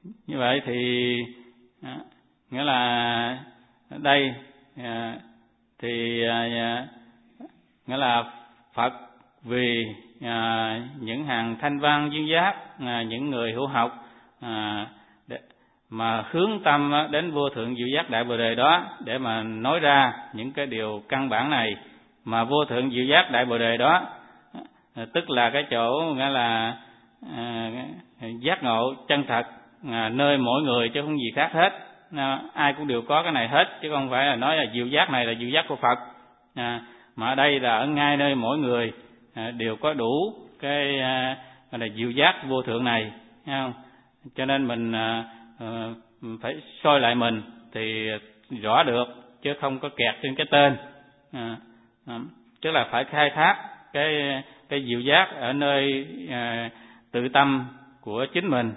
Như vậy thì nghĩa là đây thì nghĩa là Phật vì những hàng thanh văn duyên giác, những người hữu học mà hướng tâm đến vô thượng diệu giác đại bồ đề đó để mà nói ra những cái điều căn bản này. Mà vô thượng diệu giác đại bồ đề đó tức là cái chỗ nghĩa là giác ngộ chân thật nơi mỗi người, chứ không gì khác hết. Ai cũng đều có cái này hết, chứ không phải là nói là diệu giác này là diệu giác của Phật, mà ở đây là ở ngay nơi mỗi người đều có đủ cái gọi là diệu giác vô thượng này, thấy không? Cho nên mình phải soi lại mình thì rõ được, chứ không có kẹt trên cái tên. Tức là phải khai thác cái diệu giác ở nơi tự tâm của chính mình.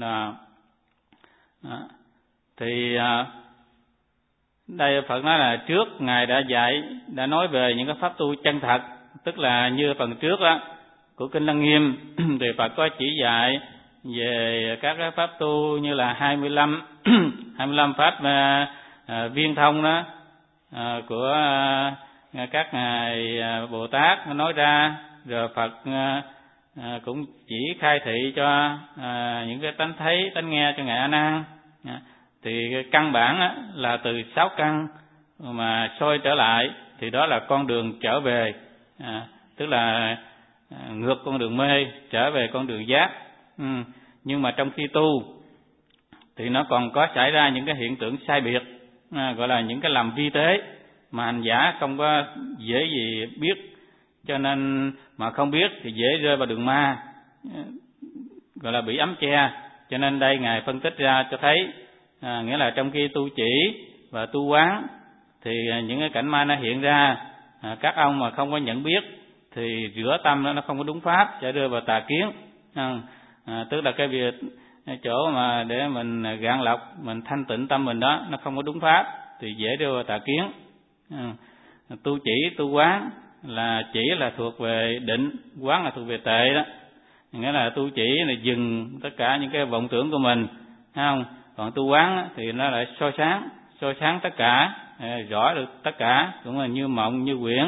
Thì đây Phật nói là trước Ngài đã dạy, đã nói về những cái pháp tu chân thật, tức là như phần trước đó của Kinh Lăng Nghiêm thì Phật có chỉ dạy về các cái pháp tu như là 25 pháp viên thông đó của các ngài Bồ Tát nói ra, rồi Phật cũng chỉ khai thị cho những cái tánh thấy, tánh nghe cho ngài A Nan. Thì căn bản là từ 6 căn mà soi trở lại thì đó là con đường trở về, tức là ngược con đường mê trở về con đường giác. Nhưng mà trong khi tu thì nó còn có xảy ra những cái hiện tượng sai biệt, gọi là những cái làm vi tế mà hành giả không có dễ gì biết, cho nên mà không biết thì dễ rơi vào đường ma, gọi là bị ấm che. Cho nên đây Ngài phân tích ra cho thấy, nghĩa là trong khi tu chỉ và tu quán thì những cái cảnh ma nó hiện ra, các ông mà không có nhận biết thì rửa tâm nó không có đúng pháp, sẽ rơi vào tà kiến. Tức là cái việc chỗ mà để mình gạn lọc, mình thanh tịnh tâm mình đó, nó không có đúng pháp thì dễ rơi vào tà kiến. Tu chỉ, tu quán là chỉ là thuộc về định, quán là thuộc về tệ đó. Nghĩa là tu chỉ là dừng tất cả những cái vọng tưởng của mình, thấy không? Còn tu quán thì nó lại soi sáng tất cả, rõ được tất cả, cũng là như mộng như quyển.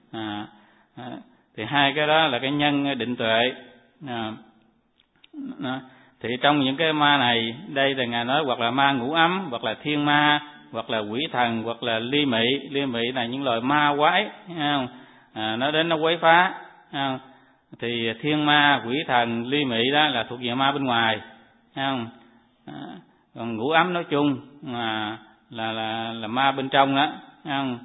Thì hai cái đó là cái nhân định tuệ. Thì trong những cái ma này, đây là Ngài nói hoặc là ma ngũ ấm, hoặc là thiên ma, hoặc là quỷ thần, hoặc là ly mị. Ly mị là những loài ma quái, thấy không? Nó đến nó quấy phá, thấy không? Thì thiên ma, quỷ thần, ly mị đó là thuộc về ma bên ngoài, thấy không? Còn ngũ ấm nói chung là ma bên trong đó, thấy không?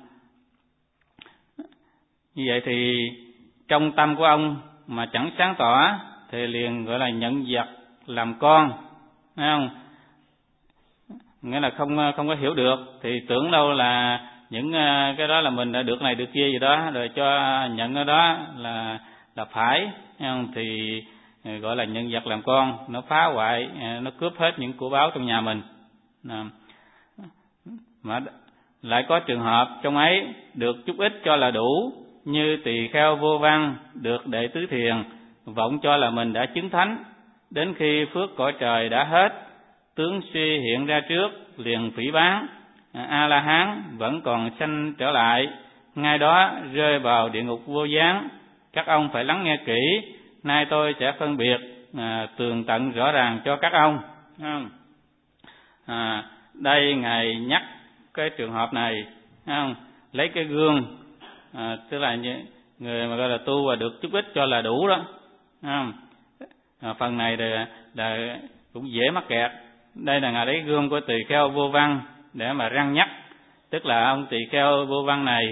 Như vậy thì trong tâm của ông mà chẳng sáng tỏ thì liền gọi là nhận vật làm con, thấy không? Nghĩa là không có hiểu được, thì tưởng đâu là những cái đó là mình đã được này được kia gì đó, rồi cho nhận cái đó là phải, thấy không? Thì gọi là nhận vật làm con, nó phá hoại, nó cướp hết những của báu trong nhà mình. Mà lại có trường hợp trong ấy được chút ít cho là đủ, như tỳ kheo vô văn được đệ tứ thiền, vọng cho là mình đã chứng thánh, đến khi phước cõi trời đã hết, tướng suy hiện ra trước liền phỉ báng, A La Hán vẫn còn sanh trở lại, ngay đó rơi vào địa ngục vô gián. Các ông phải lắng nghe kỹ, nay tôi sẽ phân biệt tường tận rõ ràng cho các ông. Đây Ngài nhắc cái trường hợp này, không? Lấy cái gương, tức là người mà gọi là tu và được chút ít cho là đủ đó, không? Phần này là cũng dễ mắc kẹt. Đây là Ngài lấy gương của tỳ kheo vô văn để mà răn nhắc, tức là ông tỳ kheo vô văn này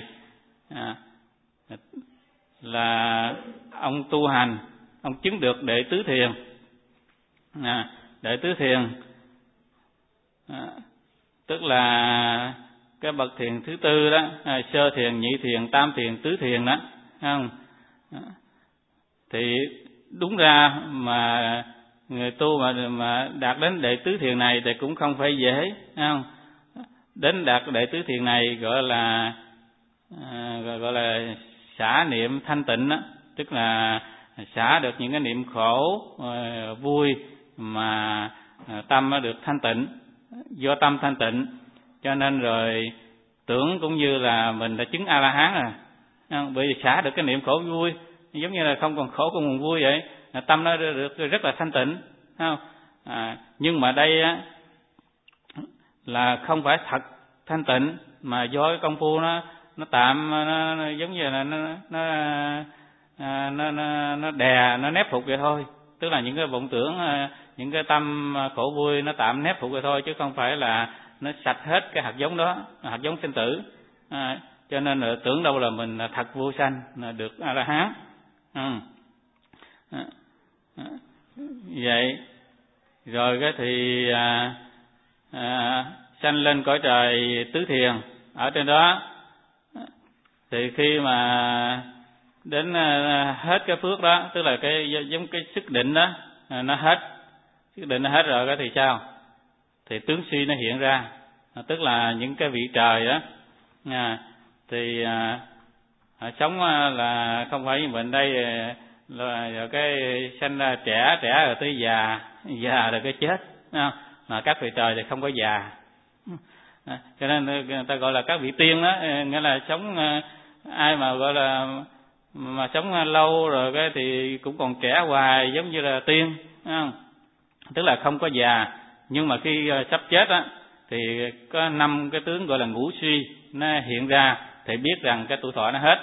là ông tu hành, ông chứng được đệ tứ thiền. Đệ tứ thiền tức là cái bậc thiền thứ tư đó, sơ thiền, nhị thiền, tam thiền, tứ thiền đó, không? Thì đúng ra mà người tu mà đạt đến đệ tứ thiền này thì cũng không phải dễ, không? Đến đạt đệ tứ thiền này gọi là xả niệm thanh tịnh đó, tức là xả được những cái niệm khổ vui mà tâm nó được thanh tịnh. Do tâm thanh tịnh cho nên rồi tưởng cũng như là mình đã chứng A-la-hán rồi, bởi vì xả được cái niệm khổ vui, giống như là không còn khổ còn buồn vui vậy, tâm nó được rất là thanh tịnh, không? Nhưng mà đây á, là không phải thật thanh tịnh, mà do cái công phu nó tạm, nó giống như là nó đè, nó nép phục vậy thôi. Tức là những cái vọng tưởng, những cái tâm khổ vui nó tạm nép phục vậy thôi, chứ không phải là nó sạch hết cái hạt giống đó, hạt giống sinh tử. Cho nên là tưởng đâu là mình là thật vô sanh, là được A-la-hán. Vậy rồi cái thì sanh lên cõi trời tứ thiền. Ở trên đó thì khi mà đến hết cái phước đó, tức là cái giống cái sức định đó nó hết, sức định nó hết rồi, cái thì sao? Thì tướng suy nó hiện ra, tức là những cái vị trời đó thì sống là không phải như mình đây là cái sanh ra trẻ rồi tới già rồi cái chết, mà các vị trời thì không có già, cho nên người ta gọi là các vị tiên đó, nghĩa là sống ai mà gọi là mà sống lâu rồi cái thì cũng còn trẻ hoài, giống như là tiên, tức là không có già. Nhưng mà khi sắp chết á thì có 5 cái tướng gọi là ngũ suy nó hiện ra, thì biết rằng cái tuổi thọ nó hết.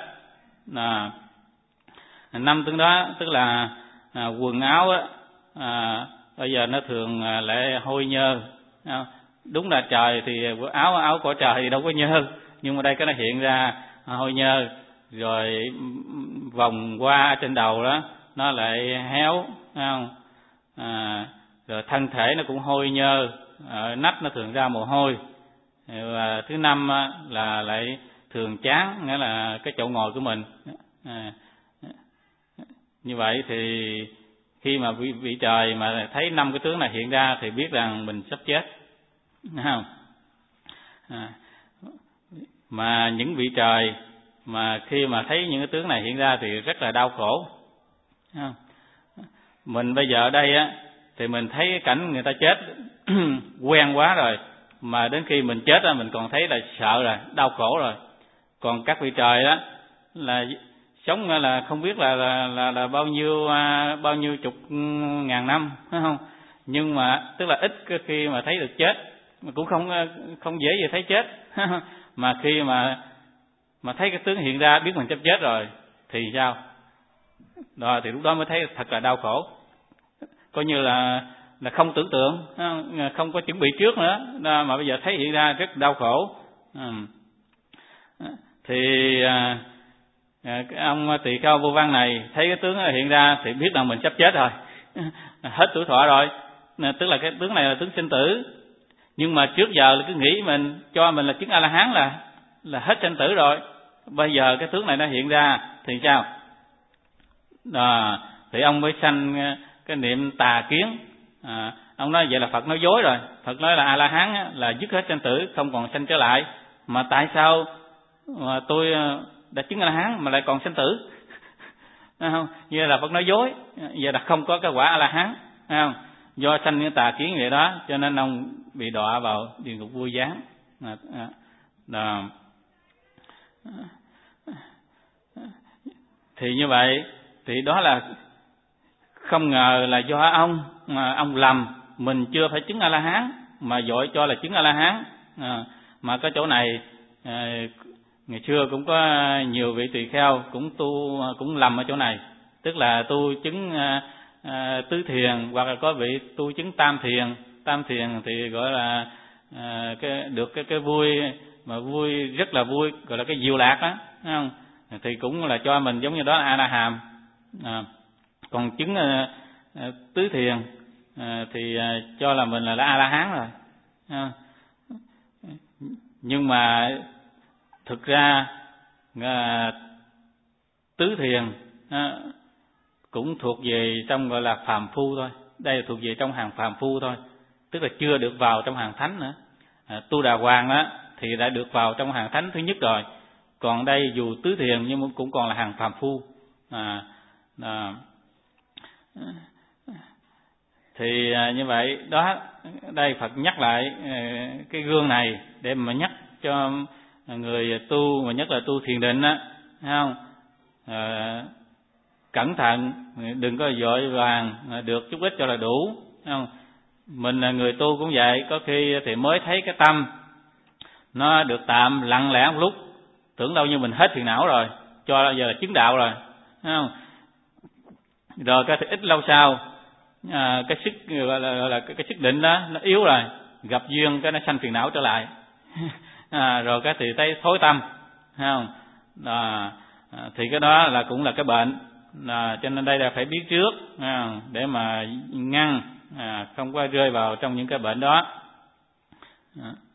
5 tướng đó tức là quần áo á, bây giờ nó thường lại hôi nhơ. Đúng là trời thì áo của trời thì đâu có nhơ, nhưng mà đây cái nó hiện ra hôi nhơ. Rồi vòng qua trên đầu đó nó lại héo, không? Rồi thân thể nó cũng hôi nhơ, nách nó thường ra mồ hôi. Và thứ 5 là lại thường chán, nghĩa là cái chỗ ngồi của mình. Như vậy thì khi mà vị trời mà thấy 5 cái tướng này hiện ra thì biết rằng mình sắp chết, không? Mà những vị trời mà khi mà thấy những cái tướng này hiện ra thì rất là đau khổ, không? Mình bây giờ ở đây á thì mình thấy cái cảnh người ta chết quen quá rồi, mà đến khi mình chết á mình còn thấy là sợ rồi, đau khổ rồi. Còn các vị trời đó là sống là không biết là bao nhiêu chục ngàn năm, phải không? Nhưng mà tức là ít khi mà thấy được chết, mà cũng không dễ gì thấy chết. Mà khi mà thấy cái tướng hiện ra biết mình sắp chết rồi thì sao? Đó, thì lúc đó mới thấy thật là đau khổ, coi như là không tưởng tượng, không có chuẩn bị trước nữa, mà bây giờ thấy hiện ra rất đau khổ. Thì cái ông tỳ kheo vô văn này thấy cái tướng hiện ra thì biết rằng mình sắp chết rồi, hết tuổi thọ rồi, tức là cái tướng này là tướng sinh tử. Nhưng mà trước giờ là cứ nghĩ mình cho mình là chứng A-la-hán là hết sinh tử rồi, bây giờ cái tướng này nó hiện ra thì sao? Thì ông mới sanh cái niệm tà kiến. Ông nói vậy là Phật nói dối rồi. Phật nói là A-la-hán là dứt hết sinh tử, không còn sanh trở lại. Mà tại sao mà tôi đã chứng A-la-hán mà lại còn sinh tử? Không? Như là Phật nói dối, vậy là không có cái quả A-la-hán, không? Do sanh những tà kiến vậy đó, cho nên ông bị đọa vào địa ngục vô gián. Thì như vậy thì đó là không ngờ là do ông lầm, mình chưa phải chứng A-la-hán mà vội cho là chứng A-la-hán. Mà cái chỗ này ngày xưa cũng có nhiều vị tỳ kheo cũng lầm ở chỗ này, tức là tu chứng tứ thiền, hoặc là có vị tu chứng tam thiền thì gọi là được cái vui, mà vui rất là vui, gọi là cái diệu lạc đó, thấy không? Thì cũng là cho mình giống như đó là A-la-hàm. Còn chứng tứ thiền thì cho là mình là A-la-hán rồi. Nhưng mà thực ra tứ thiền cũng thuộc về trong gọi là phàm phu thôi. Đây là thuộc về trong hàng phàm phu thôi, tức là chưa được vào trong hàng thánh nữa. Tu Đà Hoàng đó thì đã được vào trong hàng thánh thứ nhất rồi. Còn đây dù tứ thiền nhưng cũng còn là hàng phàm phu. Thì như vậy đó, đây Phật nhắc lại cái gương này để mà nhắc cho người tu, mà nhất là tu thiền định á, thấy không? Cẩn thận, đừng có vội vàng được chút ít cho là đủ, thấy không? Mình là người tu cũng vậy, có khi thì mới thấy cái tâm nó được tạm lặng lẽ một lúc, tưởng đâu như mình hết phiền não rồi, cho giờ là chứng đạo rồi, thấy không? Rồi cái thì ít lâu sau cái sức gọi là cái sức định đó nó yếu rồi, gặp duyên cái nó sanh phiền não trở lại. Rồi cái thì thấy thối tâm, thấy không? Thì cái đó là cũng là cái bệnh, cho nên đây là phải biết trước để mà ngăn không có rơi vào trong những cái bệnh đó.